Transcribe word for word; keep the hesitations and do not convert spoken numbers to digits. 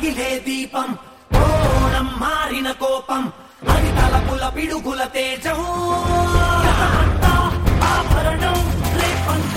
రగిలే దీపం కోణం మారిన కోపం అది తలపుల పిడుగుల తేజం ఆభరణం రేపంత